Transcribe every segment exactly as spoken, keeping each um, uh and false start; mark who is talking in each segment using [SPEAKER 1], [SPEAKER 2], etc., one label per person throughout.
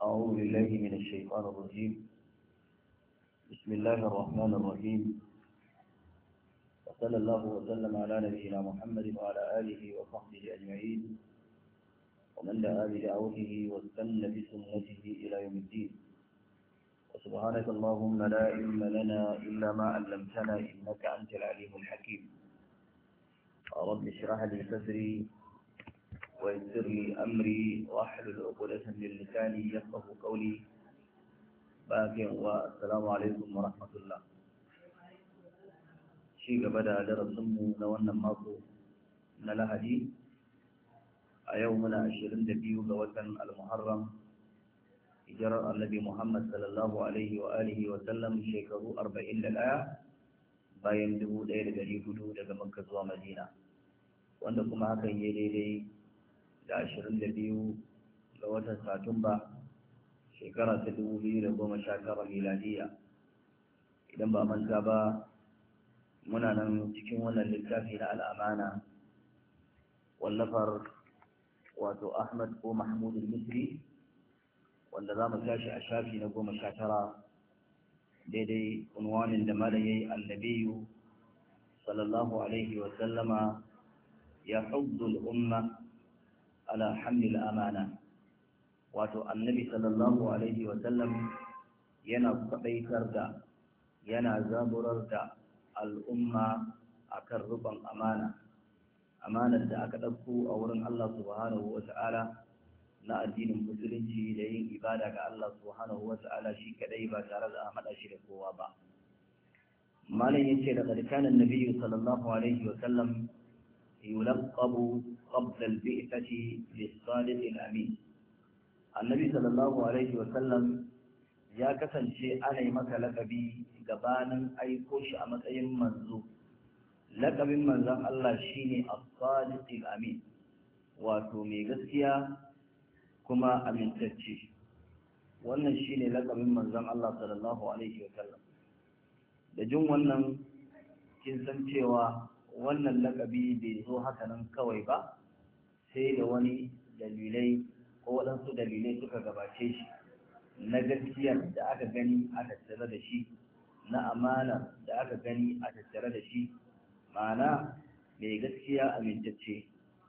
[SPEAKER 1] أعوذ بالله من الشيطان الرجيم. بسم الله الرحمن الرحيم. وصلى الله وسلم على نبينا محمد وعلى آله وصحبه أجمعين ومن دعا بدعوته واستنى بسنته إلى يوم الدين. وسبحانك اللهم لا علم لنا إلا ما علمتنا إنك أنت العليم الحكيم. رب اشرح لي صدري ويسر لي أمري واحلل عقدة من لساني يفقه قولي. باقي والسلام عليكم ورحمة الله. شيء بدأ درسنا لونا ماكو نلهدي يومنا عشرين دبيو بوطن المحرم جرى النبي محمد صلى الله عليه وآله وسلم شيكه أربعين للآية bayan dubu ɗaya da ɗari hudu daga Makka zuwa Madina, wanda kuma hakan ya daidai da ashirin da biyu ga watan Satumba shekara ta dubu biyu da goma sha tara miladiya. Idan ba manta ba, muna nan cikin wannan littafi na al'amana wallafar wato Ahmad ko Mahmud al-Misri, wanda za mu tashi a shafi na goma sha tara daidai unwanin da malam yayi annabiyu sallallahu alaihi wa sallama ya huddu al-umma ala hamli al-amana. Wato annabi sallallahu alaihi wa sallam yana kwadaitar da yana zaburar da al'umma akan ruban amana amanar da aka dauko a wurin Allah subhanahu wa ta'ala na addinin musulunci da yin ibada ga Allah subhanahu wa ta'ala shi kadai ba tare da a hada shi da kowa ba. Malam yace da kana annabi sallallahu alaihi wa sallam yulaqabu qabla al-bi'thati bis-sadiq al-amin. Annabi sallallahu alaihi wa sallam ya kasance ana yi maka laqabi gabanin aiko shi a matsayin manzo. Laqabin manzon Allah shine as-sadiq al-amin, wato mai gaskiya kuma amintacce. Wannan shine lakabin manzon Allah sallallahu alaihi wa sallam. Da jin wannan kin san cewa wannan lakabi bai zo haka nan kawai ba, sai da wani dalilai ko waɗansu dalilai suka gabace shi na gaskiyar da aka gani a tattare da shi, na amana da aka gani a tattare da shi, ma'ana mai gaskiya amintacce.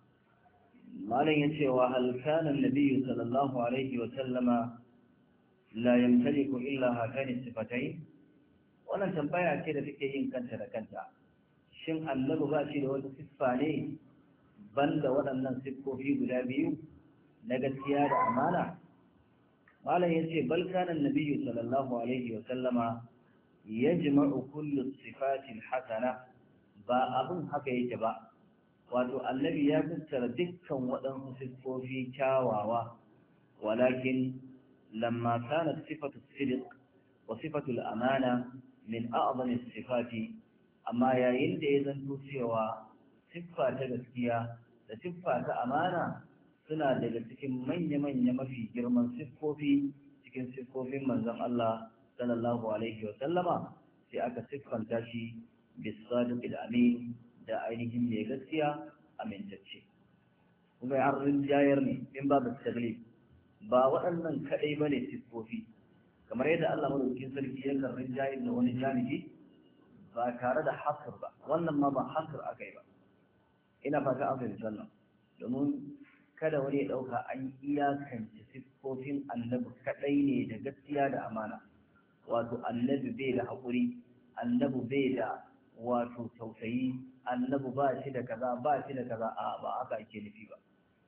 [SPEAKER 1] malam ya ce wa halkanan nabiyu sallallahu alaihi wa sallama la yamtaliku illa hakani sifatai. Wannan tambaya ce da take yin kanta da kanta, shin annabi ba shi da wata siffa ne banda waɗannan siffofi guda biyu na gaskiya da amana? malam ya ce bal kana nabiyu sallallahu alaihi wa sallama yajma'u kullu sifatil hasana. Ba abin haka yake ba, wato annabi ya tattara dukkan waɗansu siffofi kyawawa, walakin lamma kanat sifatu sidq wa sifatu al-amana min a'zami sifati, amma yayin da ya zanto cewa siffa ta gaskiya da siffa ta amana suna daga cikin manya-manya mafi girman siffofi cikin siffofin manzon Allah sallallahu alaihi wa sallama, sai aka siffanta shi bis-sadiq al-amin, da ainihin mai gaskiya amintacce. kuma an rinjayar ne in babu taglib, ba waɗannan kaɗai ba ne siffofi, kamar yadda Allah madaukakin sarki ya kan rinjayar da wani jami'i ba tare da hasr ba. Wannan ma ba hasr aka yi ba, ina fata an fahimci wannan, domin kada wani ya ɗauka an iyakance siffofin annabi kaɗai ne da gaskiya da amana. Wato annabi bai da haƙuri, annabi bai da wato tausayi, annabi ba shi da kaza ba shi da kaza, a ba aka ake nufi ba.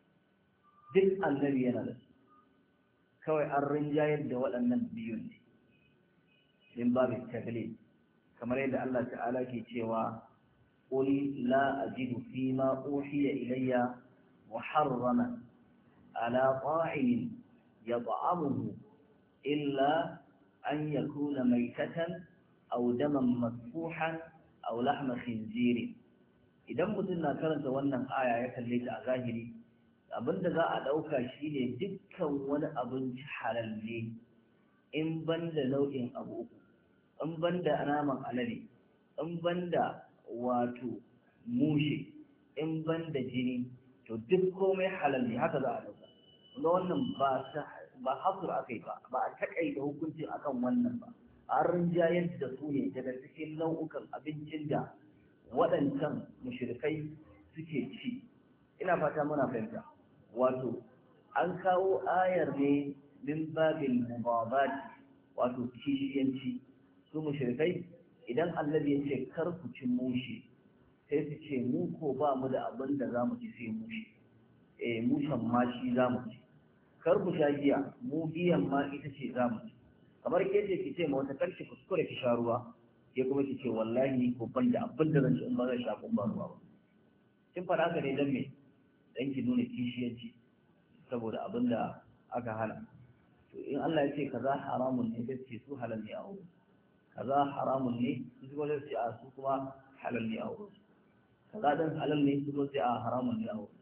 [SPEAKER 1] Duk annabi yana da su, kawai an rinjayar da waɗannan biyun ne in babu taglib, kamar yadda Allah ta'ala ke cewa qul la ajidu fi ma uhiya ilayya muharraman ala ta'imin yat'amuhu illa an yakuna maytatan aw daman masfuhan aw lahma khinzirin. Idan mutum na karanta wannan aya ya kalle ta a zahiri, abinda za a ɗauka shine dukkan wani abinci halal ne in banda nau'in abu uku, in banda naman alade, in banda wato mushe, in banda jini, to duk komai halal ne, haka za a ɗauka. Kuma wannan ba ba hasur akai ba ba a takaita hukuncin akan wannan ba an rinjayar da su ne daga cikin nau'ukan abincin da waɗancan mushrikai suke ci ina fata muna fahimta wato an kawo ayar ne min babil mubadati wato kishiyanci su mushrikai idan annabi ya ce kar ku ci mushi sai su ce mu ko ba mu da abin da za mu ci sai mushi eh mushan ma shi za mu ci kar ku sha giya mu giyan ma ita ce za mu ci kamar ke ce ki ce ma wata karshe kuskure ki sha ruwa ke kuma ki ce wallahi ko ban da abin da zan ci in ba zan sha kun ba ruwa ba kin fara haka ne dan me dan ki nuna kishiyanci saboda abin da aka hana to in Allah ya ce kaza haramun ne sai ce su halal ne a wurin kaza haramun ne su kuma sai ce a su kuma halal ne a wurin kaza dan halal ne su kuma sai a haramun ne a wurin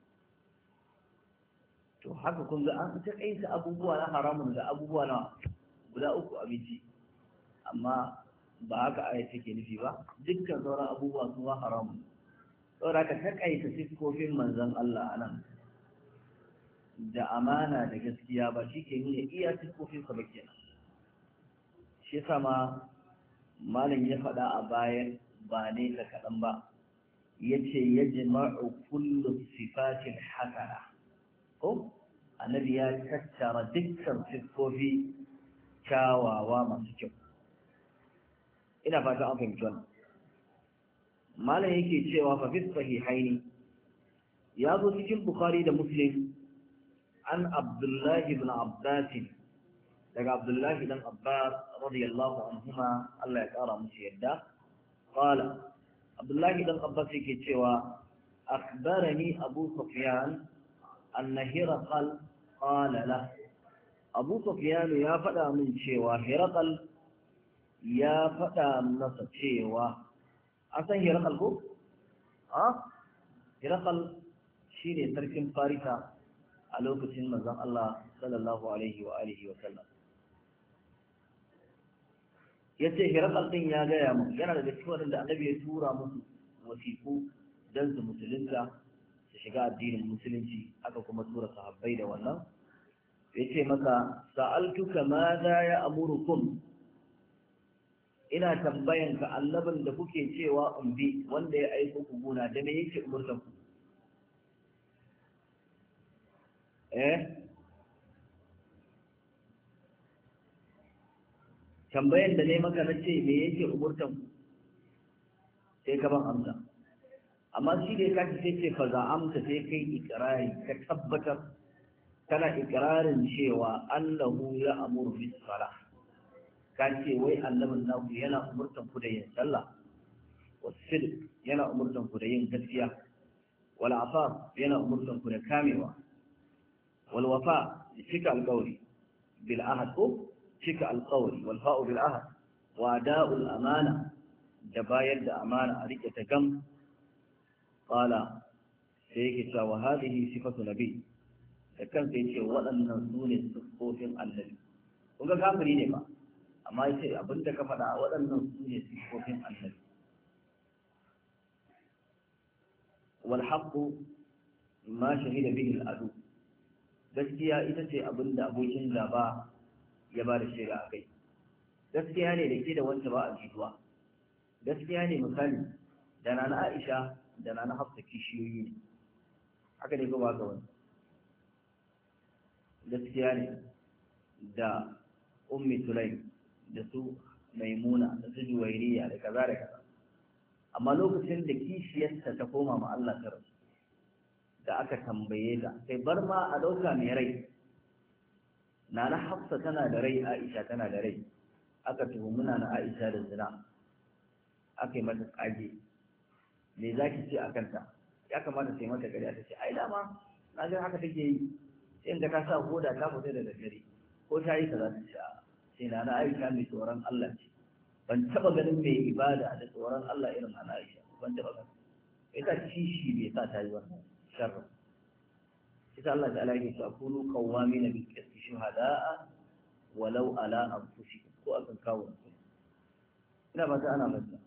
[SPEAKER 1] to haka kun ga an ta kaita abubuwa na haramun da abubuwa na guda uku abinci amma ba haka aya take nufi ba dukkan sauran abubuwa su ma haramun saboda ka takaita sifofin manzon Allah anan da amana da gaskiya ba shi ke nuna iya sifofin sa ba kenan shi yasa ma malam ya faɗa a baya ba ne ta kaɗan ba yace yajma'u kullu sifatil hasana ko annabi ya tattara dukkan sifofi kyawawa masu kyau ina fata an fahimci wannan malam yake cewa fa fi sahihaini ya zo cikin bukhari da muslim an abdullahi ibn abbas daga abdullahi dan abbas radiyallahu anhuma Allah ya kara musu yadda qala abdullahi dan abbas yake cewa akhbarani abu sufyan anna hiraqal qala la abu sufyan ya faɗa min cewa hiraqal ya faɗa masa cewa an san hiraqal ko a hiraqal shine sarkin farisa a lokacin manzon Allah sallallahu alaihi wa alihi wa sallam yace hiraqal din ya gaya mu yana daga cikin wanda annabi ya tura musu wasiku dan su musulunta su shiga addinin musulunci aka kuma tura sahabbai da wannan yace maka sa'altuka ma za ya amurukum ina tambayan ka annabin da kuke cewa umbi wanda ya aiko ku gona da me yake umurtan ku eh tambayan da ne maka nace me yake umurtan ku sai ka ban amsa amma shi da ya kashi sai ce fa za amsa sai kai ikrari ka tabbatar kana ikrarin cewa annahu ya amuru bis salah ka ce wai annabin naku yana umurtan ku da yin sallah wasidq yana umurtan ku da yin gaskiya wal afaf yana umurtan ku da kamewa wal wafa cika alqawli bil ahd ko cika alqawli wal fa'u bil ahd wa da'ul amana da bayar da amana a rike ta gam qala sai yake cewa hadhihi sifatu nabi da kansa yace waɗannan su ne sifofin annabi kun ga kafiri ne ba amma yace abinda ka faɗa waɗannan su ne sifofin annabi wal haqqu ma shahida bihi al adu gaskiya ita ce abinda abokin gaba ya ba da shaida akai gaskiya ne da ke da wanda ba a jituwa gaskiya ne misali da nana Aisha da nana Hafsa kishiyoyi ne haka ne ko ba ga wani gaskiya ne da ummi sulaim da su maimuna da su juwairiya da kaza da kaza amma lokacin da kishiyarsa ta koma ma Allah ta rasu da aka tambaye ta sai bar ma a dauka mai rai nana Hafsa tana da rai Aisha tana da rai aka tuhumi nana Aisha da zina aka yi mata tsage me zaki ce akan ta ya kamata sai mata gari ta ce ai dama na ga haka take yi in da ka sa koda ta fita da dare ko ta yi kaza ta ce sai na na Aisha mai tsoron Allah ce ban taba ganin mai ibada da tsoron Allah irin na Aisha ban taba ganin ita kishi bai sa ta yi wannan sharri ita Allah ta'ala yake cewa kunu qawamin bil qisti shuhada'a walau ala anfusikum ko akan kawo ina ba ta ana mata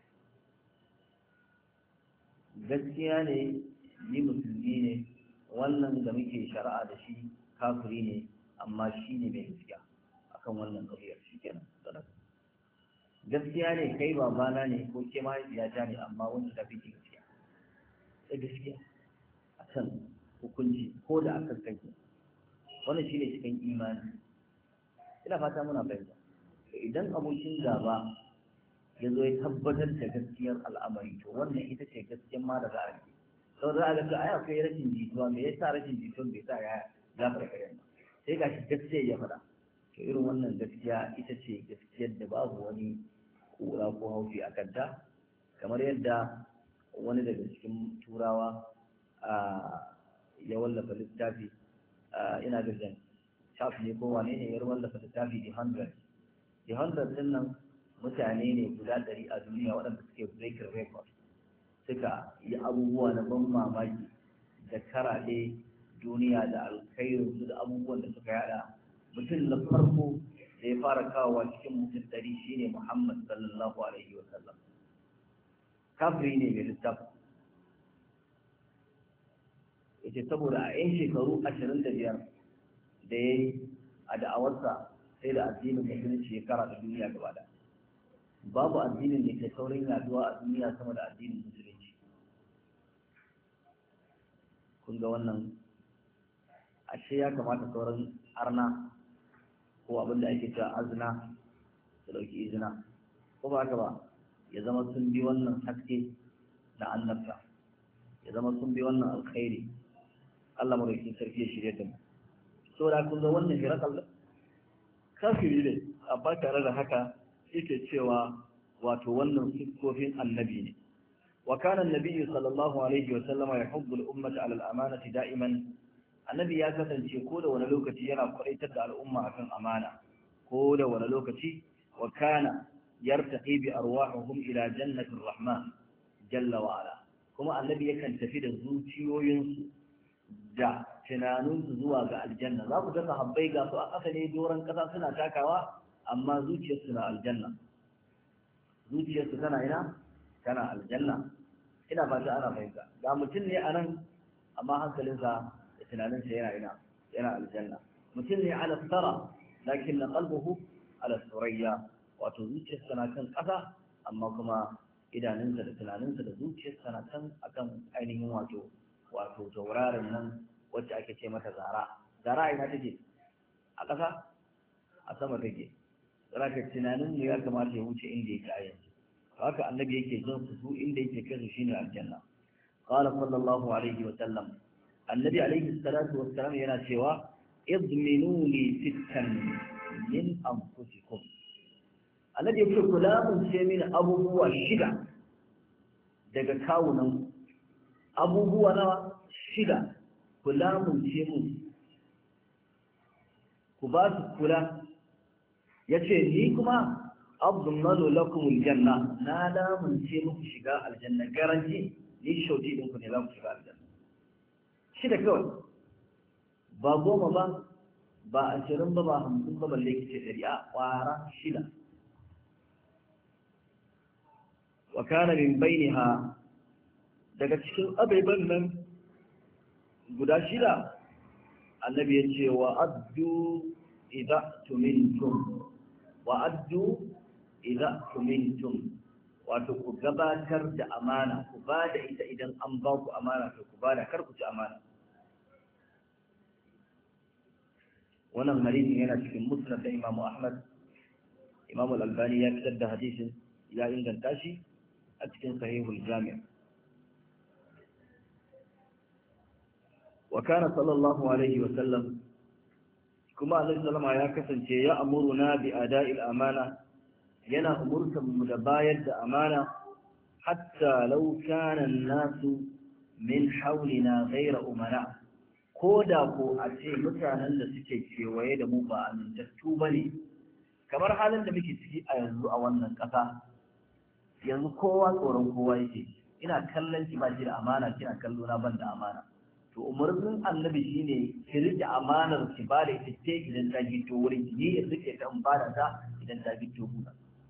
[SPEAKER 1] gaskiya ne ni musulmi ne wannan da muke shari'a da shi kafiri ne amma shi ne mai gaskiya akan wannan ƙabiyar shi kenan gaskiya ne kai babana ne ko ke mahaifiyata ne amma wanda ta fi gaskiya sai gaskiya a kan hukunci ko da akan kanki wannan shi ne cikin imani ina fata muna fahimta idan abokin gaba ya zo ya tabbatar da gaskiyar al'amari to wannan ita ce gaskiyar ma da za a yi sau da za a ga ai akwai rashin jituwa me yasa rashin jituwa bai sa ya gafara karen ba sai ga shi gaskiya ya faɗa to irin wannan gaskiya ita ce gaskiyar da babu wani kura ko haufi a kanta kamar yadda wani daga cikin turawa ya wallafa littafi ina da jan shaf ne ko wane ne ya wallafa littafi the hundred the hundred din nan mutane ne guda ɗari a duniya waɗanda suke breaking record suka yi abubuwa na ban mamaki da karaɗe duniya da alkhairinsu da abubuwan da suka yada mutum na farko da ya fara kawowa cikin mutum ɗari shine Muhammad sallallahu alaihi wa sallam kafiri ne mai littafi yace saboda a yan shekaru ashirin da biyar da ya yi a da'awarsa sai da addinin musulunci ya kara da duniya gaba da babu addinin da ke saurin yaduwa a duniya sama da addinin musulunci kun ga wannan ashe ya kamata sauran arna ko abin da ake cewa azna su dauki izina ko ba haka ba ya zama sun bi wannan haske na annabta ya zama sun bi wannan alkhairi Allah madaukakin sarki ya shirye da mu so da kun ga wannan hirakal kafiri ne amma tare da haka yake cewa wato wannan siffofin annabi ne wa kana annabi sallallahu alaihi wa sallama yahuddu al-ummata ala al-amanati da'iman annabi ya kasance ko da wani lokaci yana kwaitar da al'umma akan amana ko da wani lokaci wa kana yartaqi bi arwahihim ila jannatir rahman jalla wa ala kuma annabi yakan tafi da zuciyoyinsu da tunaninsu zuwa ga aljanna za ku ga sahabbai ga su a ƙasa ne doron ƙasa suna takawa amma zuciyarsu na aljanna zuciyarsu tana ina tana aljanna ina fata ana fahimta ga mutum ne a nan amma hankalinsa tunaninsa yana ina yana aljanna mutum ne ala tsara lakin na kalbuhu ala surayya wato zuciyarsa na kan ƙasa amma kuma idanunsa da tunaninsa da zuciyarsa na kan akan ainihin wato wato taurarin nan wacce ake ce mata zara zara ina take a ƙasa a sama take zaka tunanin mu ya kamata ya wuce inda yake a yanzu haka annabi yake jin su su inda yake kai su shine aljanna qala sallallahu alaihi wa sallam annabi alaihi salatu wassalam yana cewa idminuni sittan min anfusikum annabi yake kula mun ce mini abubuwa shida daga kawunan abubuwa nawa shida kula mun ce mun ku ba su kula yace ni kuma abdullahu lakum aljanna na lamun ce muku shiga aljanna garanti ni shauti din ku ne za ku shiga aljanna shida kawai ba goma ba ba ashirin ba ba hamsin ba balle kice dari a kwara shida wa kana min bainaha daga cikin abaiban nan guda shida annabi ya ce wa addu idza tumintum wa addu idza tumintum wato ku gabatar da amana ku ba da ita idan an ba ku amana to ku ba da kar ku ci amana wannan hadisi yana cikin musnad da Imam Ahmad Imam Al-Albani ya fitar da hadisin ya inganta shi a cikin Sahihul Jami' wa kana sallallahu alaihi wa sallam kuma Allah sallama ya kasance ya amuruna bi ada'il amana yana umurtan mu da bayar da amana hatta law kana an-nasu min hawlina ghayra umana ko da ko a ce mutanen da suke kewaye da mu ba amintattu bane kamar halin da muke ciki a yanzu a wannan ƙasa yanzu kowa tsoron kowa yake ina kallon ki ba shi da amana kina kallo na ban da amana to umarnin annabi shine ki rike amanar ki ba da ita ce idan ta gito wurin ki ni rike ta in bada ta idan ta gito guna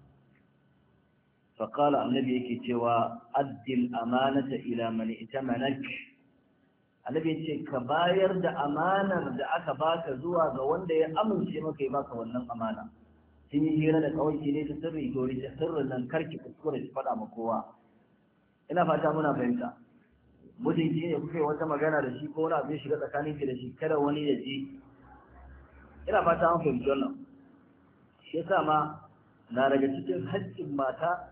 [SPEAKER 1] fa qala annabi yake cewa addil amanata ila man itamanak annabi ya ce ka bayar da amanar da aka baka zuwa ga wanda ya amince maka ya baka wannan amana. Kin yi hira da kawai ne ta sirri to rike sirrin nan karki kuskure ki faɗa ma kowa. Ina fata muna fahimta. Mutunci ne kuke wata magana da shi ko wani abu ya shiga tsakanin ki da shi kada wani ya ji. Ina fata an fahimci wannan. Shi yasa ma na daga cikin haƙƙin mata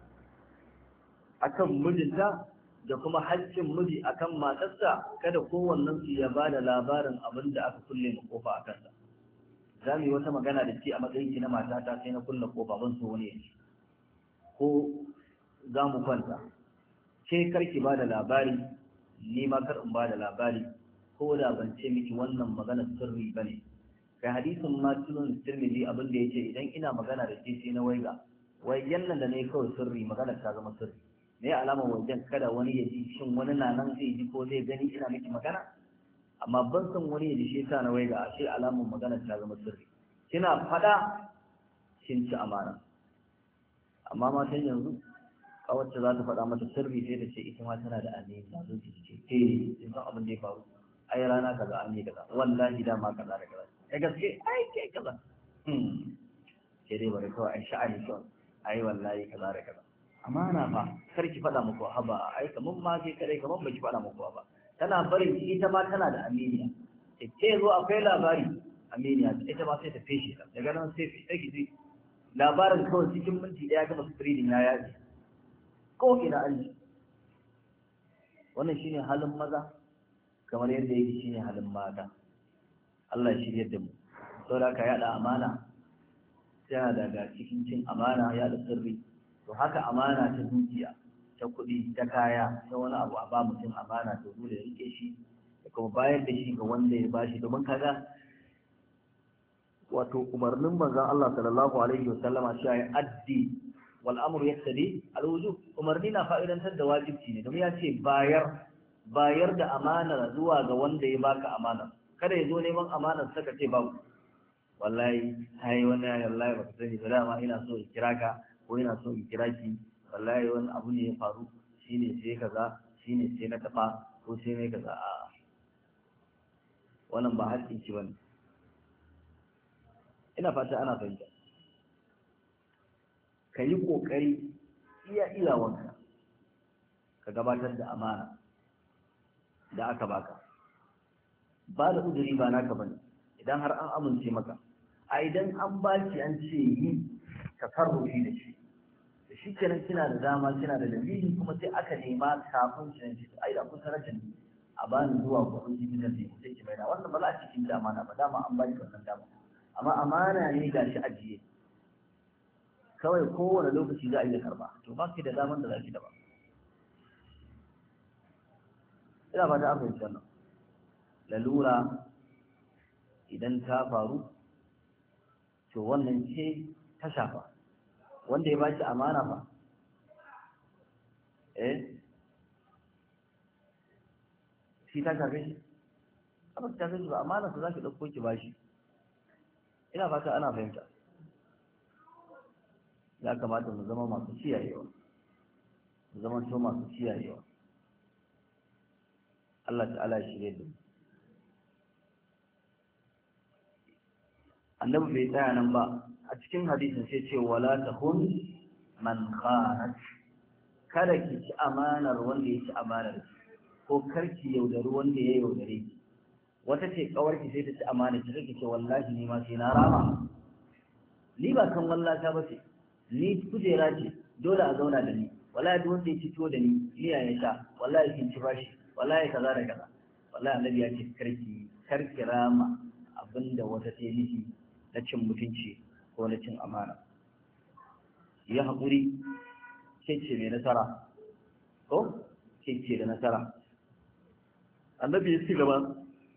[SPEAKER 1] akan mijinta da kuma haƙƙin miji akan matarsa kada kowannen su ya bada labarin abin da aka kulle mu kofa a kansa. Za mu yi wata magana da ke a matsayin ki na matata sai na kulle kofa ban so wani ya ci. Ko za mu kwanta. Ke karki bada labari, ni ma kar in bada labari, ko da ban ce miki wannan magana sirri bane. Kai hadisin ma sunan Tirmidhi abin da yace idan ina magana da ke sai na waiga, waigen nan da ne kawai sirri magana ta zama sirri. Me alamar wajen kada wani ya ji shin wani na nan zai ji ko zai gani ina miki magana? Amma ban san wani ya ji shi yasa na waiga ashe alamar magana ta zama sirri. Kina fada kin ci amana. Amma matan yanzu a wacce za ta faɗa mata sirri sai ta ce ita ma tana da annabi ta zo ki ce eh kin san abin da ya faru ai rana kaza an yi kaza wallahi da ma kaza da kaza ai gaske ai kai kaza hmm sai dai bari kawai ai sha'ani kawai ai wallahi kaza da kaza amana fa kar ki faɗa muku haba ai kaman ma ke kare kaman baki faɗa muku ba tana barin ita ma tana da aminiya ce zo akwai labari aminiya ita ma sai ta feshe ta daga nan sai sai ki labarin kawai cikin minti daya gama spreading ya yaji ko ina an ji wannan shine halin maza kamar yadda yake shine halin mata Allah ya shirye da mu saboda ka yada amana yana daga cikin cin amana ya da sirri to haka amana ta dukiya ta kuɗi ta kaya ta wani abu a ba mutum amana to dole ya rike shi da kuma bayar da shi ga wanda ya bashi domin kaga wato umarnin manzon Allah sallallahu alaihi wasallama shi ya addi wal amru yaktadi al wujub umarni na fa'idantar da wajibi ne domin ya ce bayar bayar da amana zuwa ga wanda ya baka amana kada ya zo neman amanar saka ce babu wallahi hai wani wallahi baka sani ba dama ina so in kira ka ko ina so in kira ki wallahi wani abu ne ya faru shine sai kaza shine sai na tafa ko sai ne kaza a wannan ba haƙƙin ki bane ina fata ana fahimta ka yi ƙoƙari iya iyawanka ka gabatar da amana da aka baka ba da uzuri ba naka bane idan har an amince maka a idan an baki an ce yi ka sarrufi da shi da shi kenan kina da dama kina da dalili kuma sai aka nema kafin ki ce ai da kun sanar da ni a bani zuwa gurin gidan ne sai ki bayyana wannan ba za a cikin da amana ba dama an baki wannan dama amma amana ne ga shi ajiye kawai kowane lokaci za a iya karba to ba ki da daman da za ki da ba ina ba ta fahimci wannan lalura idan ta faru to wannan ce ta shafa wanda ya ba shi amana fa eh shi ta shafe shi amma ta shafe shi ba amana su za ki ɗauko ki ba shi ina fata ana fahimta ya kamata mu zama masu kiyayewa mu zama to masu kiyayewa Allah ta'ala ya shirye da mu annabi bai tsaya nan ba a cikin hadisin sai ce wala tahun man khanat kada ki ci amanar wanda ya ci amanar ko karki yaudari wanda ya yaudare ki wata ce kawarki sai ta ci amana ki take ce wallahi ni ma sai na rama ni ba kan wallata ba ce ni kujera ce dole a zauna da ni wallahi duk wanda ya ci to da ni iya ya sha wallahi kin ci bashi wallahi kaza da kaza wallahi annabi ya ce karki karki rama abinda wata ta yi na cin mutunci ko na cin amana ya haƙuri ce ce mai nasara ko ce ce da nasara annabi ya ci gaba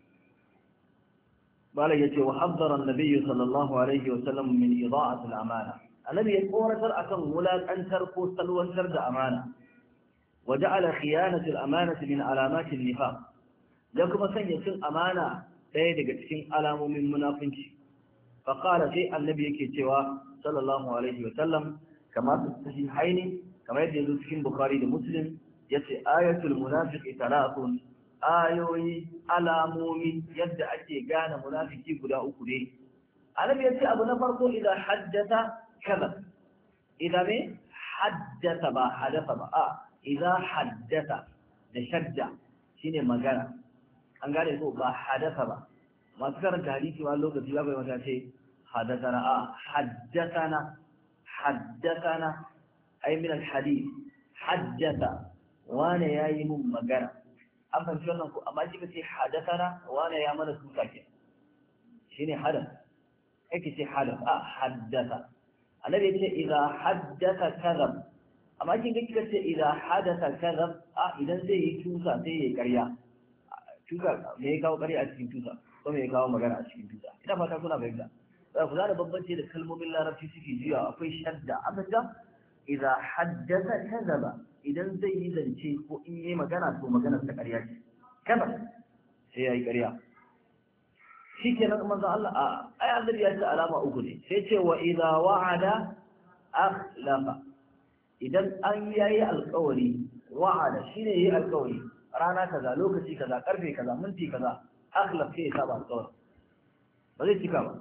[SPEAKER 1] malai yace wa haddara annabi sallallahu alaihi wa sallam min ida'at al-amana annabi ya koratar akan wulakantar ko salwantar da amana wa ja'ala khiyanat al-amanati min alamat an-nifaq ya kuma sanya cin amana ɗaya daga cikin alamomin munafinci fa qala sai annabi yake cewa sallallahu alaihi wa sallam kama su sahihaini kamar yadda yanzu cikin bukhari da muslim yace ayatul munafiqi thalathun ayoyi alamomi yadda ake gane munafiki guda uku ne annabi ya ce abu na farko idan haddata kaza idan me haddata ba hadatha ba a idan haddata da shadda shine magana an gane ko ba hadatha ba masu karanta hadisi ma lokaci ba bai wata ce hadathana a haddathana haddathana ay min alhadith haddatha wane yayi mun magana an fahimci wannan ko amma shi kace hadathana wane ya mana tuka ke shine hadath yake ce hadath a haddatha annabi yace idza haddatha kadhab amma kin ga kika ce idza hadatha kadhab a idan zai yi tusa sai yayi ƙarya tusa me ya kawo ƙarya a cikin tusa ko me ya kawo magana a cikin tusa ina fata kuna fahimta sai ku da bambanci da kalmomin larabci suke jiya akwai shadda aka ga idza haddatha kadhaba idan zai yi zance ko in yi magana to maganar ta ƙarya ce kada sai yayi ƙarya shikenan manzo Allah a ai annabi ya ce alama uku ne sai ce wa idza wa'ada akhlafa idan an yayi alƙawari wa'ada shine yayi alƙawari rana kaza lokaci kaza karfe kaza minti kaza akhlaf sai ya saba alƙawari ba zai cika ba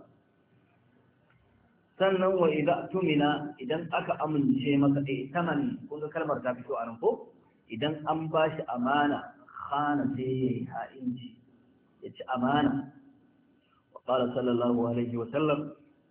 [SPEAKER 1] sannan wa idza tumina idan aka amince maka eh tamani kun ga kalmar ta fito a nan ko idan an bashi amana khana sai yayi ha'inci yace amana wa qala sallallahu alaihi wa sallam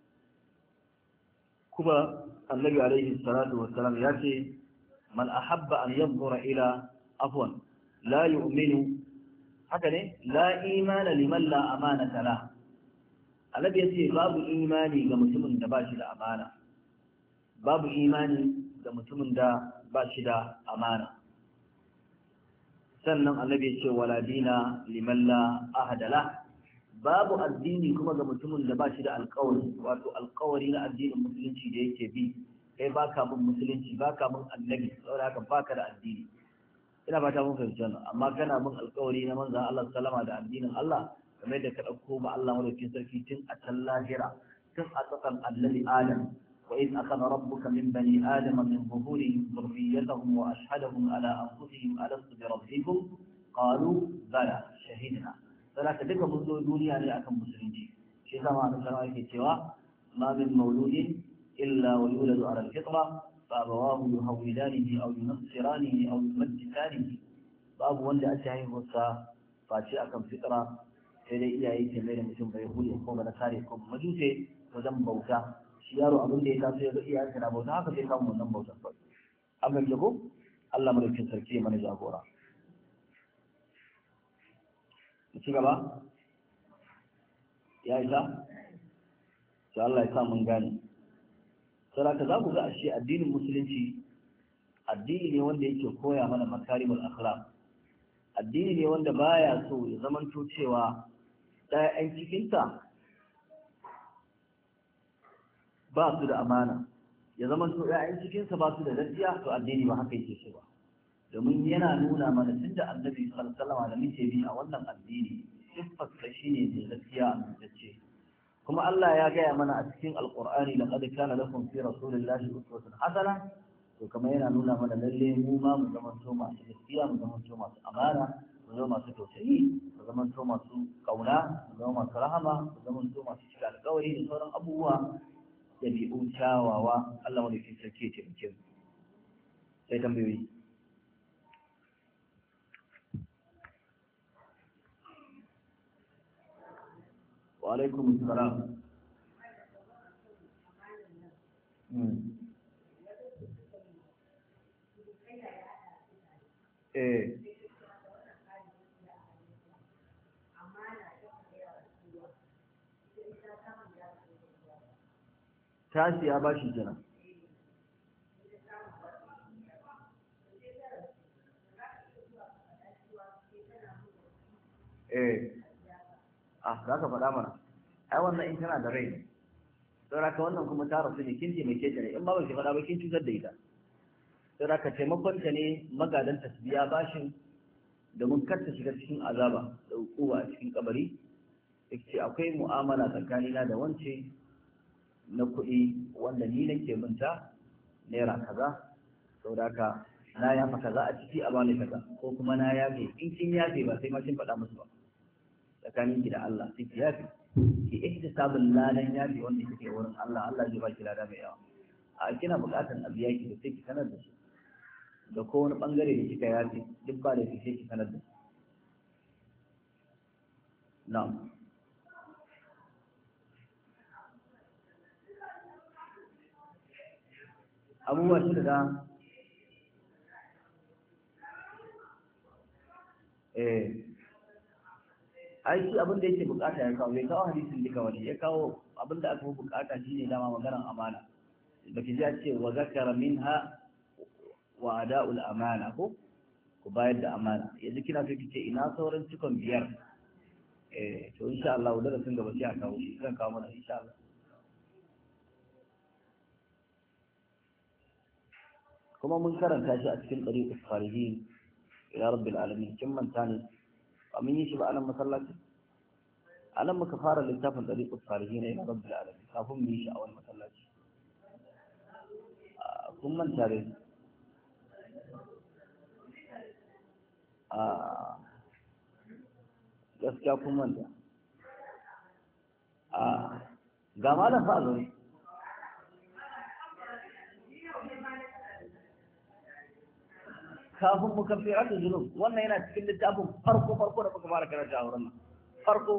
[SPEAKER 1] kuma annabi alaihi salatu wa salam yace man ahabba an yanzura ila afwan la yu'minu haka ne la imana liman la amanata la annabi ya ce babu imani ga mutumin da ba shi da amana babu imani ga mutumin da ba shi da amana sannan annabi ya ce wala dina liman la ahadala babu addini kuma ga mutumin da ba shi da alƙawari wato alƙawari na addinin musulunci da yake bi kai baka bin musulunci baka bin annabi saboda haka baka da addini ina fata mun fahimci wannan amma kana bin alƙawari na manzon Allah sallama da addinin Allah kamar da ka ɗauko ma Allah madaukin sarki tun a can lahira tun a tsakan annabi Adam wa in akhadha rabbuka min bani adama min zuhurihim dhurriyyatahum wa ashhadahum ala anfusihim alastu bi rabbikum qalu bala shahidna salaka duka mun zo duniya ne akan musulunci shi zama da sarwa yake cewa ma min mauludin illa wa yuladu ala al-fitra fa abawahu yuhawidanihi aw yunassiranihi aw yumajjisanihi babu wanda ake haihuwarsa face akan fitra sai dai iyaye ke mai da mutum bai hule ko ba na kare ko majuse wajen bauta shi yaro abin da ya taso ya ga iyayensa na bauta haka sai samu wannan bautar fa amma ke ko Allah madaukakin sarki mana jagora mu ci gaba ya isa sai Allah ya sa mun gane saboda za ku ga ashe addinin musulunci addini ne wanda yake koya mana makarimul akhlaq addini ne wanda baya so ya zamanto cewa ɗayan cikinta ba su da amana ya zamanto ɗayan cikinsa ba su da gaskiya to addini ba haka yake so ba domin yana nuna mana tunda annabi sallallahu alaihi wasallam da muke bi a wannan addini siffarsa shine da gaskiya amintacce kuma Allah ya gaya mana a cikin alqur'ani laqad kana lakum fi rasulillahi uswatun hasana to kamar yana nuna mana lalle mu ma mu zamanto masu gaskiya mu zamanto masu amana mu zama masu tausayi mu zamanto masu kauna mu zama masu rahama mu zamanto masu cika alƙawari da sauran abubuwa da bi'u kyawawa Allah wanda ke sarki ya taimake mu sai tambayoyi wa alaikum assalam eh tashi ya bashi kenan eh ah za ka faɗa mana ai wannan in tana da rai saboda ka wannan kuma ta rasu ne kin je mai kece ne in ba ba ki faɗa ba kin cutar da ita saboda ka taimakon ta ne magadan ta biya bashin domin kar ta shiga cikin azaba da hukuma a cikin kabari yace akwai mu'amala tsakanina da wance na kuɗi wanda ni nake minta naira kaza saboda ka na yafa kaza a ciki a bani kaza ko kuma na yafe in kin yafe ba sai ma kin faɗa musu ba tsakanin ki da Allah sai ki yafe ki ihtisabul ladan yafe wanda kike wurin Allah Allah zai baki lada mai yawa a kina buƙatar abiya ki da sai ki sanar da su da kowane bangare da kika yafe duk ba da sai ki sanar da su na'am abubuwa shi da eh ai shi abin da yake bukata ya kawo bai kawo hadisin duka wani ya kawo abin da aka fi bukata shine dama maganar amana baki ji a ce wa zakara minha wa ada'ul amana ko ku bayar da amana yanzu kina so kice ina sauran cikon biyar eh to insha Allah da sun gaba sai a kawo shi zan kawo mana insha Allah kuma mun karanta shi a cikin tariqus salihin ila rabbil alamin kin manta ne ba mun yi shi ba anan masallaci anan muka fara littafin tariqus salihin ila rabbil alamin kafin mu yi shi a wani masallaci kun manta ne a gaskiya kun manta a ga malam fa zo ne kafin mukaffiratun zunub wannan yana cikin littafin farko farko da muka fara karanta a wurin nan farko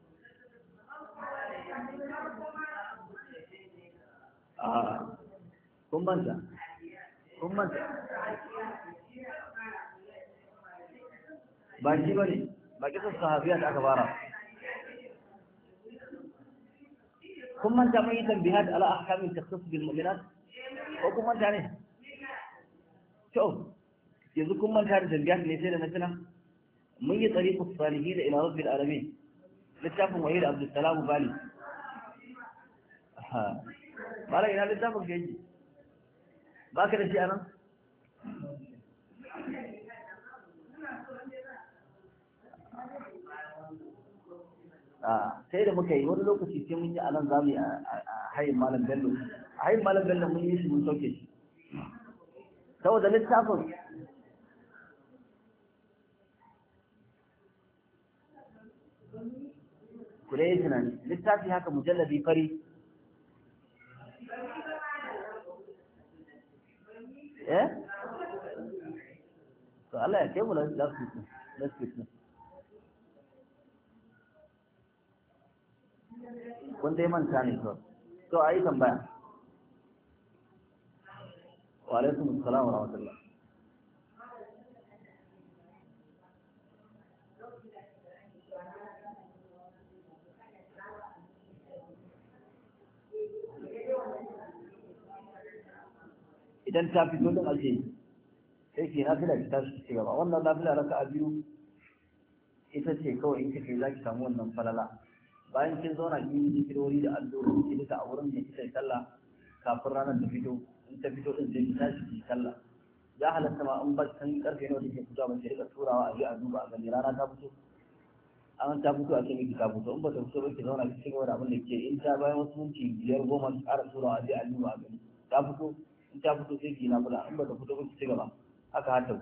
[SPEAKER 1] a kun manta kun manta ba shi bane ba kisan sahabiya da aka fara kun manta mun yi tambihat ala ahkamin takhsis bil mu'minat ko kun manta ne to yanzu kun manta da tambiyar ne sai da na tuna mun yi tariqus salihin ila rabbil alamin littafin wahid abdul salam bali ha bala ina littafin gaji baka da shi anan a sai da muka yi wani lokaci sai mun yi anan zamu yi a hayin malam bello a hayin malam bello mun yi shi mun sauke shi saboda littafin ku dai tunani littafi haka mujallabi fari eh to Allah ya kai mu lafiya lafiya kun dai manta ne to to ayi tambaya wa alaikum assalam wa rahmatullah idan ta fito din ake sai ke nafila ta ci gaba wannan nafila raka'a biyu ita ce kawai in kike zaki samu wannan falala bayan kin zauna kin yi zikirori da addu'o'i ki duka a wurin da kike sallah kafin ranar ta fito in ta fito din sai ki tashi ki sallah ya halatta ma in ba san karfe nawa take fitowa ba ki rika turawa a je a duba a gani rana ta fito an ta fito a ce miki ta fito in ba ta fito ba ki zauna ki cigaba da abin da kike in ta bayan wasu minti biyar goma ki ƙara turawa a je a duba a gani ta fito in ta fito sai ki na fula in ba ta fito ba ki cigaba haka hata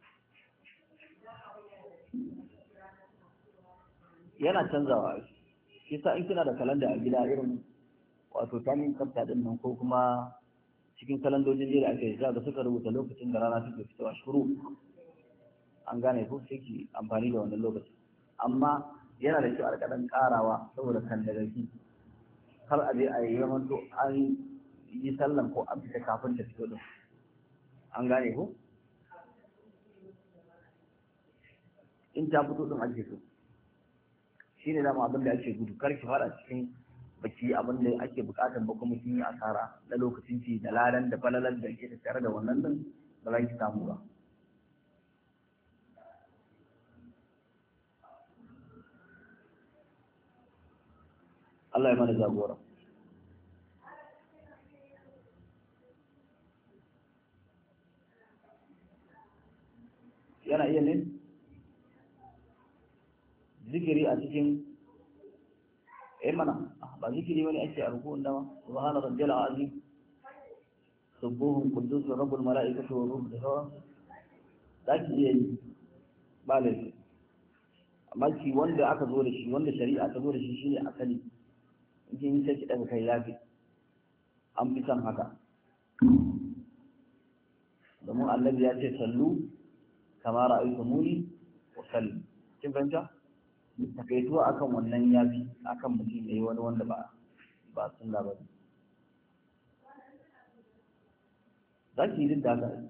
[SPEAKER 1] yana canzawa yasa in kina da kalanda a gida irin wato tamin kafta din nan ko kuma cikin kalandojin da ake za ga suka rubuta lokacin da rana take fitowa shuru an gane ko sai ki amfani da wannan lokaci amma yana da kyau a rika dan karawa saboda kan da gaski har a je a yi zaman to an yi sallan ko an fita kafin ta fito din an gane ko in ta fito din ake so shi ne dama abin da ake gudu kar ki fara cikin baki abin da ake bukatan ba kuma kin yi asara na lokacin ki da ladan da falalan da ke tare da wannan din ba za ki samu ba Allah ya mana jagora yana iya ne zikiri a cikin eh mana ba zikiri wani ake a rukun da subhana rabbiyal azim subuhun quddus rabbul malaikati wa ruh da sauran za ki iya yi ba laifi, amma ki wanda aka zo da shi wanda shari'a ta zo da shi shine asali in kin yi sai ki daga kai yafi an fi son haka domin annabi ya ce sallu kama ra'aytumuni wa sallu kin fahimta takaituwa akan wannan yafi akan mutum yayi wani wanda ba ba sunna ba za ki yi duk da haka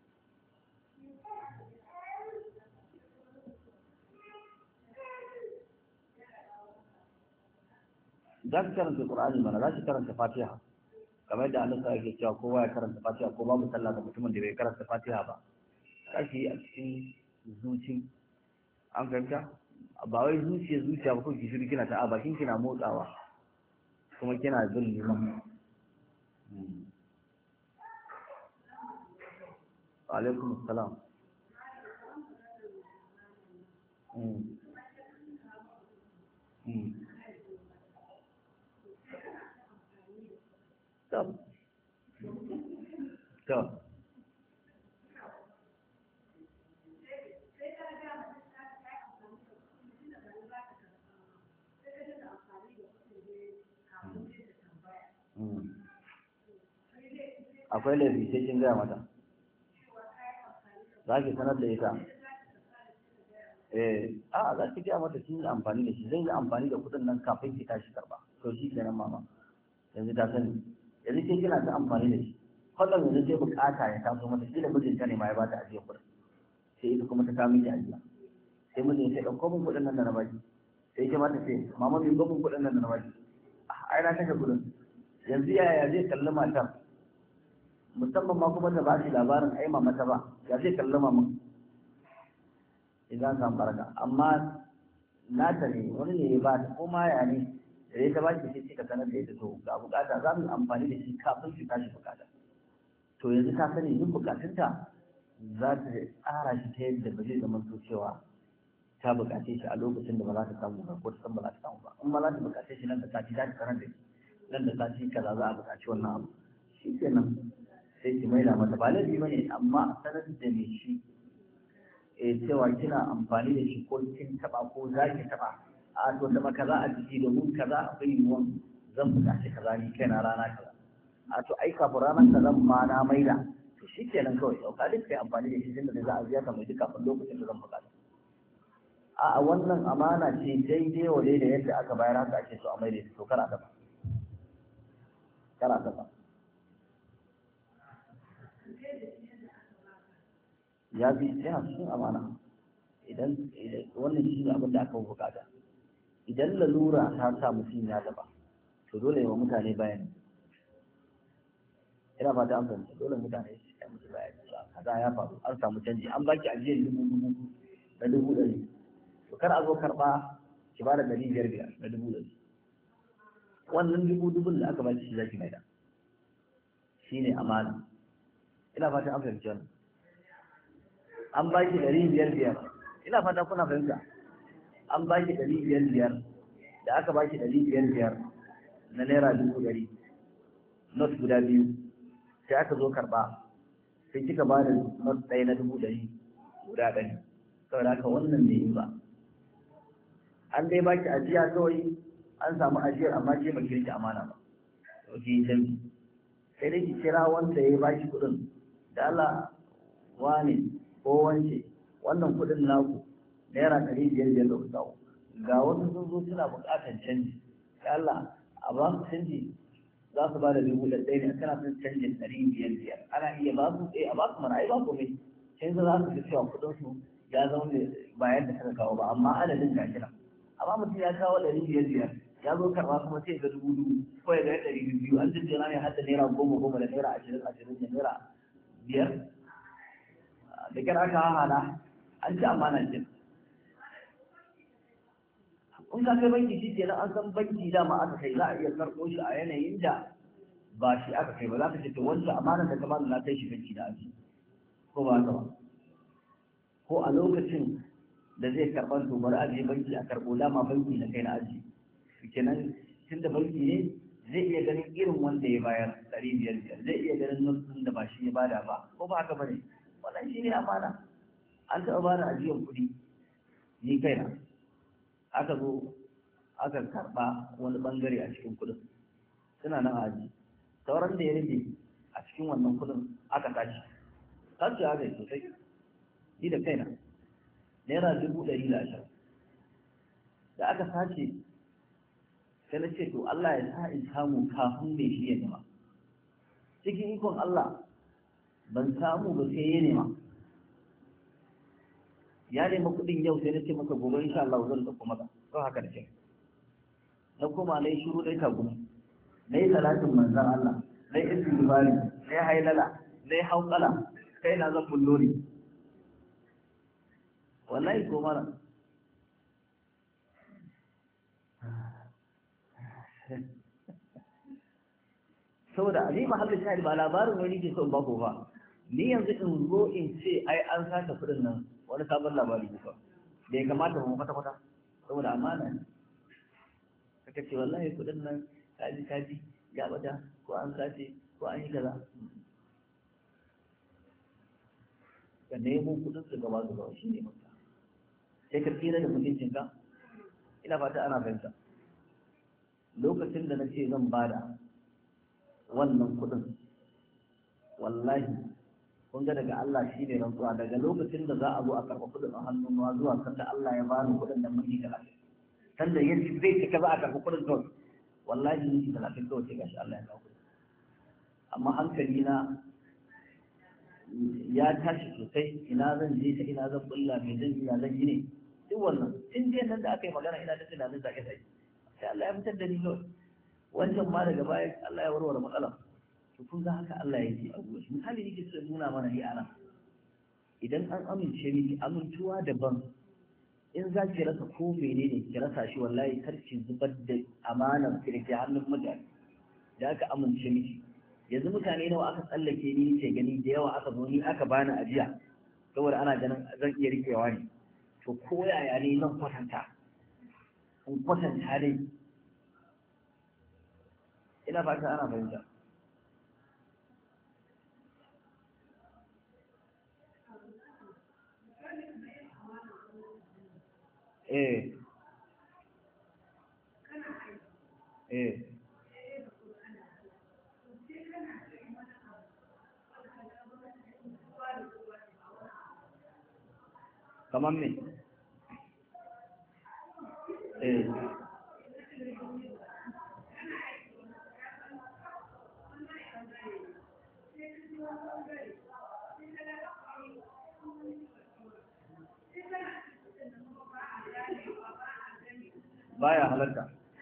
[SPEAKER 1] za ka karanta Qur'ani mana za ki karanta Fatiha kamar yadda Allah sa yake cewa kowa ya karanta Fatiha ko babu sallah ga mutumin da bai karanta Fatiha ba za ki yi a cikin zuci an fahimta ba wai zuciya zuciya ba ko ki shiru kina ta a bakin kina motsawa kuma kina bin liman alaikum assalam Stop. Stop. Akwai laifi sai kin gaya mata. Za ki sanar da ita. Eh, a za ki gaya mata kin yi amfani da shi, zai yi amfani da kuɗin nan kafin ki tashi karba. To shi kenan mama. Yanzu ta sani. Yanzu ke kina ta amfani da shi kwallon yanzu sai bukata ya taso mata shi da mijinta ne ma ya bata ajiyar kuɗin sai ita kuma ta kawo miki ajiya sai mijin sai ɗauko min kuɗin nan da na baki sai ita ma ta ce mama bai min kuɗin nan da na baki ai na kashe kuɗin yanzu yaya zai kalli matar musamman ma kuma ta ba shi labarin ai mama ta ba ya zai kalli mama idan samu baraka amma nata ne wani ne ya ba ta ko ma ya ne da ya ta baki sai kika sanar da ita to ga bukata za mu yi amfani da shi kafin su tashi bukata to yanzu ta sani duk bukatunta za ta tsara shi ta yadda ba zai zama to cewa ta bukace shi a lokacin da ba za ta samu ba ko ta san ba za ta samu ba in ba za ta bukace shi nan da sati za ta sanar da shi nan da sati kaza za a bukaci wannan abu shi kenan sai ki maida mata ba laifi ba ne amma a sanar da mai shi eh cewa kina amfani da shi ko kin taba ko za ki taba a to da kaza a ciki domin kaza akwai yiwuwan zan buƙaci kaza ni kaina rana kaza a to ai kafin ranar kaza ma na maida to shi kenan kawai ɗauka duk kai amfani da shi tunda da za a biya ka mai duka kafin lokacin da zan buƙata a wannan amana ce daidai wa daidai yadda aka bayar haka ake so a maida to kar a taɓa kar a taɓa ya bi yana cikin amana idan wannan shi ne abin da aka buƙata idan lalura ta sa mutum ya daba to dole wa mutane bayani ina fata an fahimta dole mutane su yi musu bayani kaza ya faru an samu canji an baki ajiyar dubu dubu na dubu ɗari to kar a zo karɓa ki ba da ɗari biyar biyar na dubu ɗari wannan dubu dubun da aka baki shi zaki maida shine amana ina fata an fahimci wannan an baki ɗari biyar biyar ina fata kuna fahimta an ba ki ɗari biyar biyar da aka ba ki ɗari biyar biyar na naira dubu ɗari not guda biyu sai aka zo karɓa sai kika ba da not ɗaya na dubu ɗari guda ɗari saboda haka wannan bai yi ba an dai ba ki ajiya kawai an samu ajiyar amma ke ba kirki amana ba to ki yi canji sai dai ki kira wanda ya ba ki kuɗin da Allah wane ko wance wannan kuɗin naku naira ɗari biyar biyar da ku kawo ga wasu sun zo suna buƙatar canji ya Allah a ba su canji za su ba da dubu da ɗaya ne kana son canjin ɗari biyar biyar ana iya ba su ɗaya a ba su mana ai ba ku mai sai za su ga cewa kuɗin su ya zama ba yadda suka kawo ba amma adadin ga shi nan amma mutum ya kawo ɗari biyar biyar ya zo karɓa kuma sai ga dubu dubu ko ya ga ɗari biyu an jejjera ne har da naira goma goma da naira ashirin ashirin da naira biyar da kira aka hana an ci amana ce in ka kai banki shi kenan an san banki dama aka kai za a iya karɓo shi a yanayin da ba shi aka kai ba za ka ce to wancan amanar da ka bani na kai shi banki da aji ko ba haka ba ko a lokacin da zai karɓar to bari a je banki a karɓo dama banki na kai na aji kenan tun da banki ne zai iya ganin irin wanda ya bayar ɗari biyar biyar zai iya ganin nutsun da ba shi ya bada ba ko ba haka ba ne wannan shi ne amana an taɓa bani ajiyar kuɗi ni kaina aka zo aka karɓa wani ɓangare a cikin kuɗin suna nan a aji sauran da ya rage a cikin wannan kuɗin aka tashi tashi aka yi sosai ni da kaina naira dubu ɗari da ashirin da aka sace sai na ce to Allah ya sa in samu kafin mai shi ya nema cikin ikon Allah ban samu ba sai ya nema ya nema kuɗin yau sai na ce maka gobe insha Allah zan dauko maka to haka da ce na koma na yi shiru dai ta gumu na yi salatin manzan Allah na yi istighfari na yi hailala na yi hauƙala kai na zan bullo ne wallahi ko mana saboda a zai mahallin shahid ba labarin wani ke son bako ba ni yanzu in zo in ce ai an sace kudin nan wani sabon labari ba da ya kamata mu kwata kwata saboda amana ne kaka ce wallahi kudin nan kaji kaji ya bata ko an sace ko an yi kaza ka nemo kudin su gaba su gaba shi ne mafita sai ka tsira da mutuncinka ina fata ana fahimta lokacin da na ce zan bada wannan kudin wallahi kun ga daga Allah shi ne rantsuwa daga lokacin da za a zo a karɓa kudin a hannun ruwa zuwa sanda Allah ya bani kudin da minti talatin sanda yanzu zai cika za a karɓa kudin kawai wallahi minti talatin kawai ce gashi Allah ya kawo kudin amma hankali na ya tashi sosai ina zan je ta ina zan bulla mai zan ina zan yi ne duk wannan tun jiya nan da aka yi magana ina da tunanin zake sai sai Allah ya fitar da ni kawai wancan ma daga baya Allah ya warware matsalar to kun ga haka Allah yake a gobe misali yake so nuna mana ni ana idan an amince miki amintuwa daban in za ki rasa ko menene ki rasa shi wallahi kar ki zubar da amanar ki da ke hannun mutane da aka amince miki yanzu mutane nawa aka tsallake ni ce gani da yawa aka zo ni aka bani ajiya saboda ana ganin zan iya rikewa ne to ko yaya ne zan kwatanta in kwatanta dai ina fata ana fahimta eh eh kamar me eh baya halarta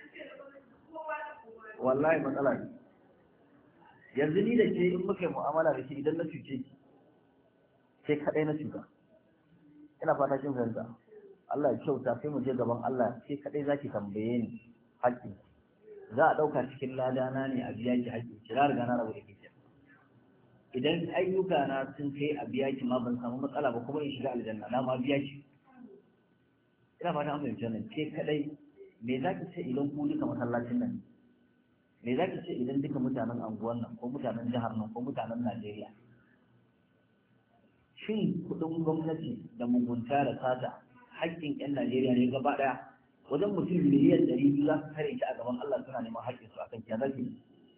[SPEAKER 1] wallahi matsala ne yanzu ni da ke in muka yi mu'amala da shi idan na cuce ki sai kadai na cuta ina fata kin fahimta Allah ya kyauta sai mu je gaban Allah sai kadai zaki tambaye ni haƙƙi za a dauka cikin ladana ne a biya ki haƙƙi ki riga na rabu da ke idan ayyuka na sun kai a biya ki ma ban samu matsala ba kuma in shiga aljanna na ma biya ki ina fata an fahimta nan sai kadai me za ki ce idan ku duka masallacin nan me za ki ce idan duka mutanen anguwan nan ko mutanen jihar nan ko mutanen Najeriya shin kudin gwamnati da mugunta da sata haƙƙin 'yan Najeriya ne gaba ɗaya wajen mutum miliyan ɗari biyu za su kare shi a gaban Allah suna neman haƙƙin su akan kiyar rafi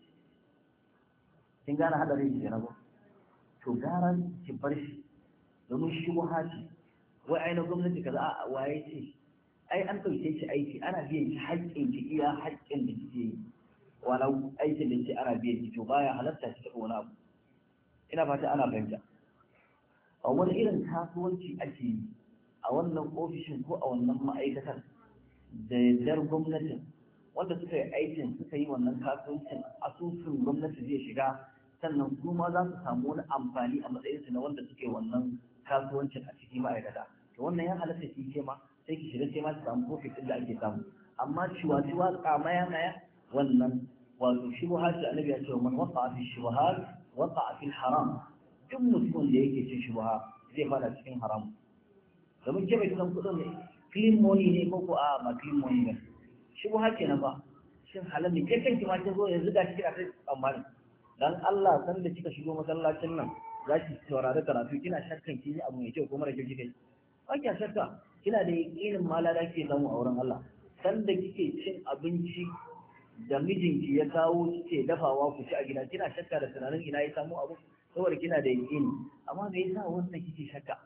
[SPEAKER 1] kin gane hadarin shi na ba to gara ki bar shi domin shi ce wai ai na gwamnati kaza a waye ce ai an ɗauke shi aiki ana biyan ki haƙƙin ki iya haƙƙin da kike yi wani aikin da ke ana biyan ki to baya halatta shi taɓa wani abu ina fata ana fahimta a wani irin kasuwanci ake yi a wannan ofishin ko a wannan ma'aikatar da yardar gwamnatin wanda suka yi aikin suka yi wannan kasuwancin asusun gwamnati zai shiga sannan su ma za su samu wani amfani a matsayinsu na wanda suke wannan kasuwancin a cikin ma'aikata to wannan ya halatta shi ke ma sai ki shiga sai ma ki samu profit ɗin da ake samu amma ciwa-ciwa kamaya maya wannan wato shubuhat da annabi ya ce man waqa fi shubuhat waqa fi haram duk mutumin da yake cin shubha zai fada cikin haram domin ke bai san kudin ne clean money ne ko ko a ma clean money ne shubha kenan ba shin halal ne kai kanki ma kin zo yanzu ga kika kai tsammani dan Allah san da kika shigo masallacin nan za ki saurari karatu kina shakkan kin yi abu mai kyau ko mara kyau kika yi ba ki shakka kina da yaƙinin ma lada ke samu a wurin Allah sanda kike cin abinci da mijinki ya kawo kike dafawa ku ci a gida kina shakka da tunanin ina ya samu abu saboda kina da yaƙini amma me yasa wannan kike shakka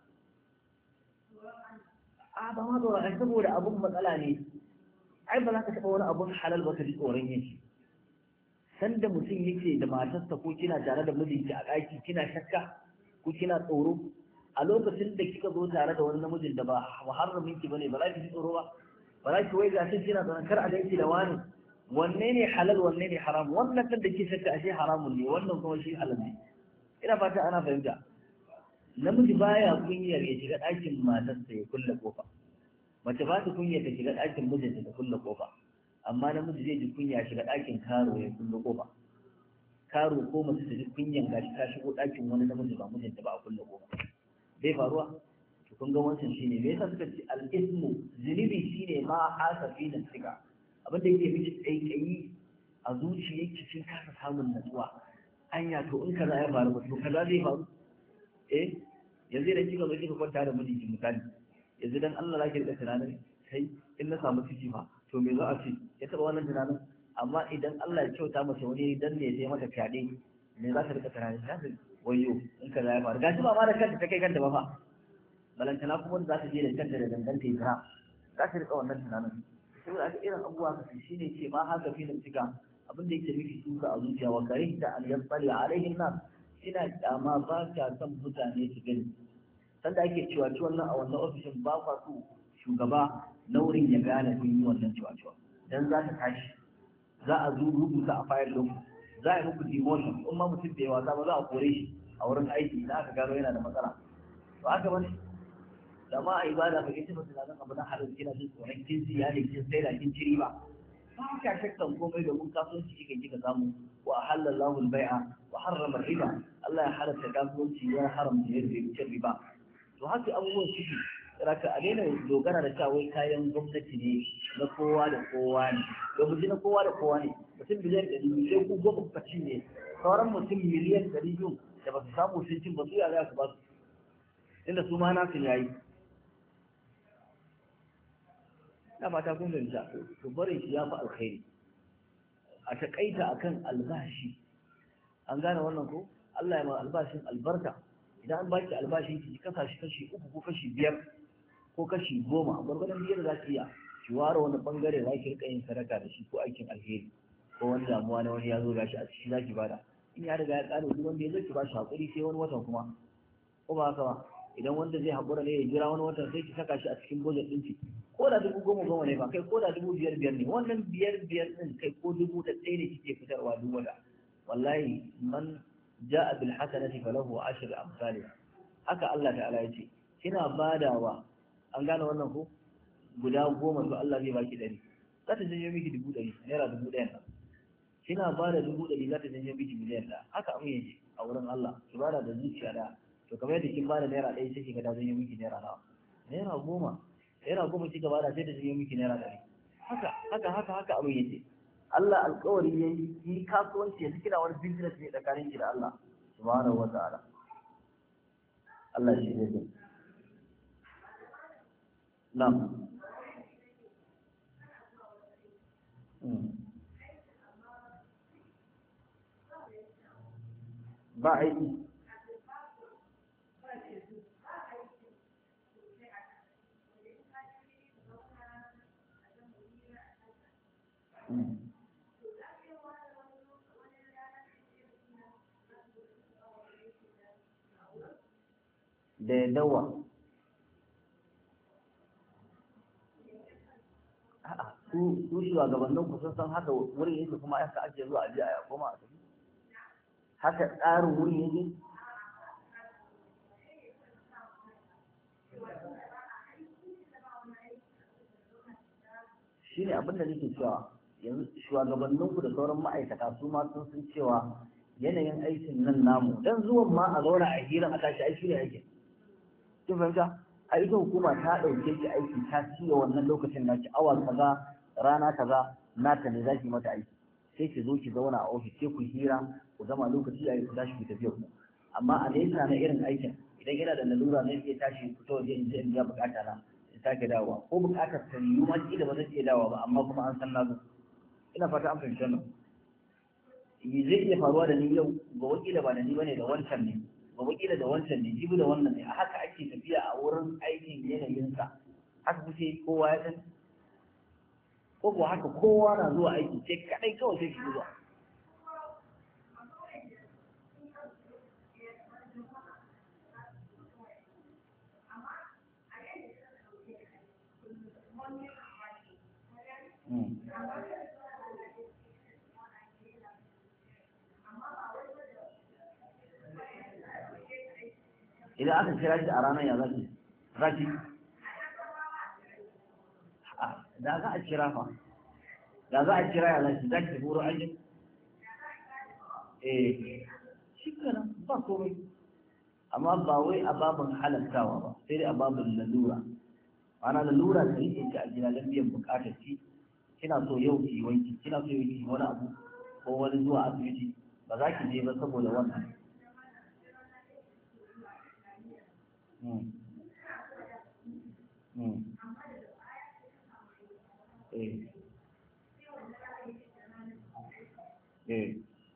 [SPEAKER 1] a ba ma tsoron saboda abun matsala ne ai ba za ka taɓa wani abun halal ba ka ji tsoron yin shi sanda mutum yake da matarsa ko kina tare da mijinki a ɗaki kina shakka ko kina tsoro a lokacin da kika zo tare da wani namijin da ba muharramin ki bane ba za ki ji tsoro ba ba za ki wai ga shi kina tsoron kar a ganki da wani wanne ne halal wanne ne haram wannan kan da ke shakka ashe haramun ne wannan kuma shi halal ne ina fata ana fahimta namiji baya kunyar ya shiga ɗakin matarsa ya kulle kofa mace ba ta kunyar ta shiga ɗakin mijinta ta kulle kofa amma namiji zai ji kunya shiga ɗakin karo ya kulle kofa karo ko mace ta ji kunyan gashi ta shigo ɗakin wani namiji ba mijinta ba a kulle kofa bai faruwa to kun ga wancan shine me yasa suka ce al-ismu zunubi shine ma hasa fi nafsika abin da yake miki tsaikayi a zuciyarki kin kasa samun natsuwa anya to in kaza ya faru to kaza zai faru eh yanzu idan kika zo kika kwanta da mijinki misali yanzu dan Allah zaki rika tunanin kai in na samu ciki fa to me za a ce ya taba wannan tunanin amma idan Allah ya kyauta mace wani dan ne sai mata fyaɗe me za ta rika tunanin ta wayo in kaza ya faru gashi ba ma da kanta ta kai kanta ba fa balantana kuma za ta je da kanta da danganta ya zira za ta rika wannan tunanin saboda aka irin abubuwa ka shine ce ma haka fi nafsika abin da yake miki suka a zuciya wa karihta an yasali alaihin nas ina kyama ba ka son mutane su gani sanda ake cewa ci wannan a wannan ofishin ba kwa so shugaba na wurin ya gane kun yi wannan cewa cewa dan za ta tashi za a zo rubuta a fayar lokaci za a yi muku demotion in ma mutum da yawa ba za a kore shi a wurin aiki idan aka gano yana da matsala to haka bane da ma a ibada ba kace ba tunanin abu na halin kina jin tsoron kin ji ya ne kin sai da kin ciri ba ba ka shakkan komai da mun kasuwanci kika kika samu wa halallahu al-bai'a wa harrama riba Allah ya halatta kasuwanci ya haramta yin riba to haka abubuwan ciki raka a daina dogara da cewa wai kayan gwamnati ne na kowa da kowa ne da mutum na kowa da kowa ne mutum biliyan ɗari biyu sai ku goma kuka ci ne sauran mutum miliyan ɗari biyu da ba su samu sun cin ba su yaya su ba su inda su ma nasu yayi na mata kun ganta to barin shi ya fi alkhairi a takaita akan albashi an gane wannan ko Allah ya ma albashin albarka idan an baki albashin ki kasa shi kashi uku ko kashi biyar ko kashi goma gwargwadon biyar za ki iya ki ware wani bangare za ki rika yin sadaka da shi ko aikin alheri ko wani damuwa na wani ya zo gashi a ciki za ki bada in ya riga ya kare duk wanda ya zo ki ba shi hakuri sai wani watan kuma ko ba haka ba idan wanda zai haƙura ne ya jira wani watan sai ki saka shi a cikin budget ɗinki ko da dubu goma goma ne ba kai ko da dubu biyar biyar ne wannan biyar biyar ɗin kai ko dubu da ɗaya ne kike fitarwa duk wata wallahi man ja'a bil hasanati falahu ashru amsalha haka Allah ta'ala ya ce kina badawa an gane wannan ko guda goma to Allah zai baki ɗari za ta janyo miki dubu ɗari naira dubu ɗayan nan kina bada dubu ɗari za ta janyo miki miliyan ɗaya haka abin yake a wurin Allah ki bada da zuciya da to kamar yadda kin bada naira ɗaya sai kiga ta janyo miki naira nawa naira goma naira goma kika bada sai ta janyo miki naira ɗari haka haka haka haka abin yake Allah alƙawari ya yi kasuwanci yanzu kina wani business ne tsakanin ki da Allah subhanahu wa ta'ala Allah shi ne na'am ba aiki da ya dawa su su shugabannin ku sun san haka wurin yake kuma aka ake zuwa aje a koma a tafi haka tsarin wurin yake shine abin da nake cewa yanzu shugabannin ku da sauran ma'aikata su ma sun san cewa yanayin aikin nan namu dan zuwan ma a zauna a hira a tashi aiki ne yake kin fahimta a ita hukuma ta ɗauke ki aiki ta ciye wannan lokacin naki awa kaza rana kaza nata ne zaki mata aiki sai ki zo ki zauna a ofis sai ku hira ku zama lokaci yayi ku tashi ku tafi ku amma a nesa na irin aikin idan yana da lalura zai iya tashi fito waje in je in biya bukata na in sake dawowa ko bukatar ta yi ma kila ba zai iya dawowa ba amma kuma an san na zo ina fata an fahimci wannan zai iya faruwa da ni yau ga wakila ba da ni bane da wancan ne ga wakila da wancan ne jibi da wannan ne a haka ake tafiya a wurin aikin yanayinsa haka kuke kowa ya san ko ko haka kowa na zuwa aiki sai kadai kawai sai shi zuwa idan aka kira shi a ranar ya zaki zaki da za a kira fa da za a kira ya zaki zaki tafi wurin aikin eh shi kenan ba komai amma ba wai a babin halattawa ba sai dai a babin lalura ana lalura da yake ci a gida don biyan bukatar ci kina so yau ki wanki kina so yau ki wani abu ko wani zuwa asibiti ba za ki je ba saboda wannan Hmm. Hmm. Eh. Eh.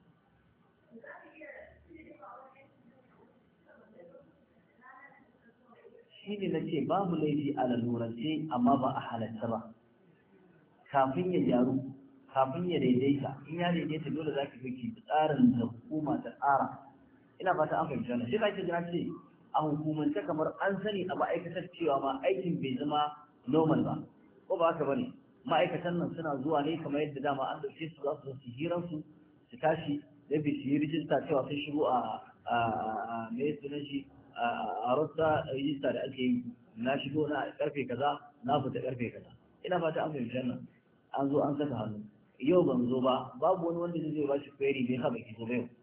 [SPEAKER 1] Shi ne na ce babu laifi a lalurance amma ba a halatta ba kafin ya gyaru kafin ya daidaita in ya daidaita dole za ki fi tsarin da hukuma ta tsara ina fata an fahimta na shi ka ce jira ce a hukumance kamar an sani a ma'aikatar cewa ma aikin bai zama normal ba ko ba haka bane ma'aikatan nan suna zuwa ne kamar yadda dama an dauke su za su su hiran su su tashi da bi su yi rijista cewa sun shigo a a me sunan shi a rasta rijista da ake yi na shigo na karfe kaza na fita karfe kaza ina fata an fahimci nan an zo an saka hannu yau ban zo ba babu wani wanda zai ba shi query bai haka ki zo ba yau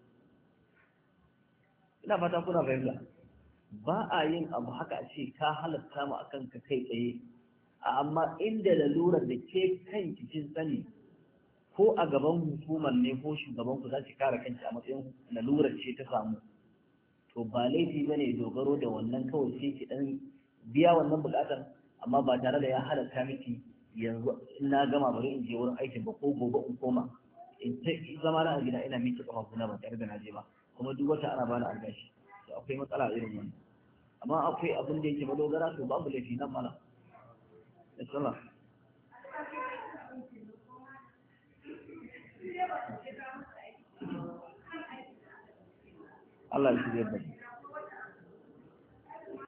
[SPEAKER 1] ina fata kuna fahimta ba a yin abu haka a ce ka halatta mu akan ka kai tsaye amma inda lalurar da ke kan kin sani ko a gaban hukumar ne ko shugaban ku za ki kare kanki a matsayin lalurar ce ta samu to ba laifi bane dogaro da wannan kawai sai ki dan biya wannan bukatar amma ba tare da ya halatta miki yanzu in na gama bari in je wurin aikin ba ko gobe in koma in ta zama na a gida ina miki kafafu na ba tare da na je ba kuma duk wata ana bani albashi to akwai matsala irin wannan amma akwai abin da yake madogara to babu laifi nan mana inshallah Allah ya shirye da